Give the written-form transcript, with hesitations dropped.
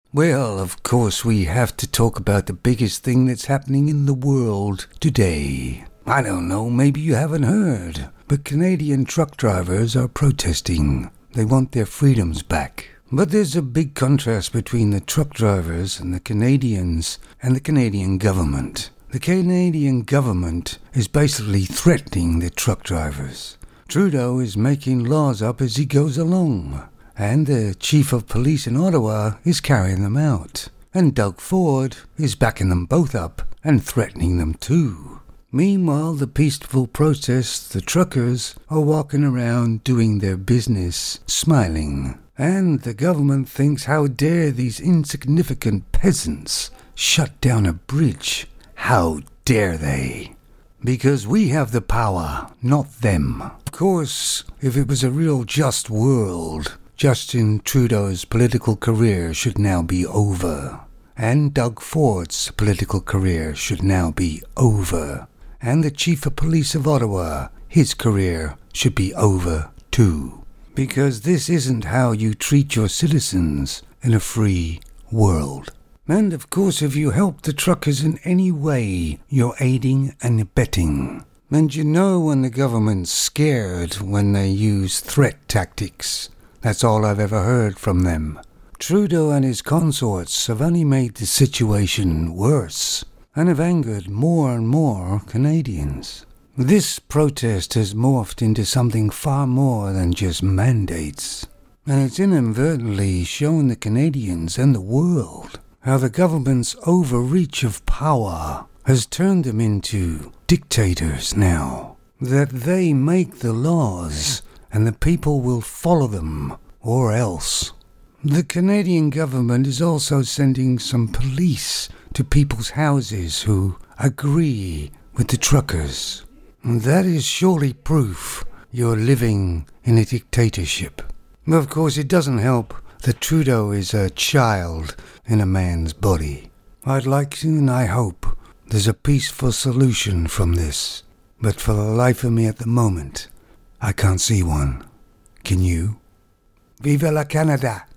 Well, of course we have to talk about the biggest thing that's happening in the world today. I don't know, maybe you haven't heard, but Canadian truck drivers are protesting. They want their freedoms back. But there's a big contrast between the truck drivers and the Canadians and the Canadian government. The Canadian government is basically threatening the truck drivers. Trudeau is making laws up as he goes along, and the chief of police in Ottawa is carrying them out. And Doug Ford is backing them both up and threatening them too. Meanwhile, the peaceful protests, the truckers are walking around doing their business, smiling. And the government thinks, how dare these insignificant peasants shut down a bridge? How dare they? Because we have the power, not them. Of course, if it was a real just world, Justin Trudeau's political career should now be over. And Doug Ford's political career should now be over. And the Chief of Police of Ottawa, his career should be over too. Because this isn't how you treat your citizens in a free world. And of course, if you help the truckers in any way, you're aiding and abetting. And you know when the government's scared when they use threat tactics. That's all I've ever heard from them. Trudeau and his consorts have only made the situation worse and have angered more and more Canadians. This protest has morphed into something far more than just mandates. And it's inadvertently shown the Canadians and the world how the government's overreach of power has turned them into dictators now. That they make the laws and the people will follow them, or else. The Canadian government is also sending some police to people's houses who agree with the truckers. That is surely proof you're living in a dictatorship. Of course, it doesn't help that Trudeau is a child in a man's body. I'd like to, and I hope, there's a peaceful solution from this. But for the life of me at the moment, I can't see one. Can you? Viva la Canada!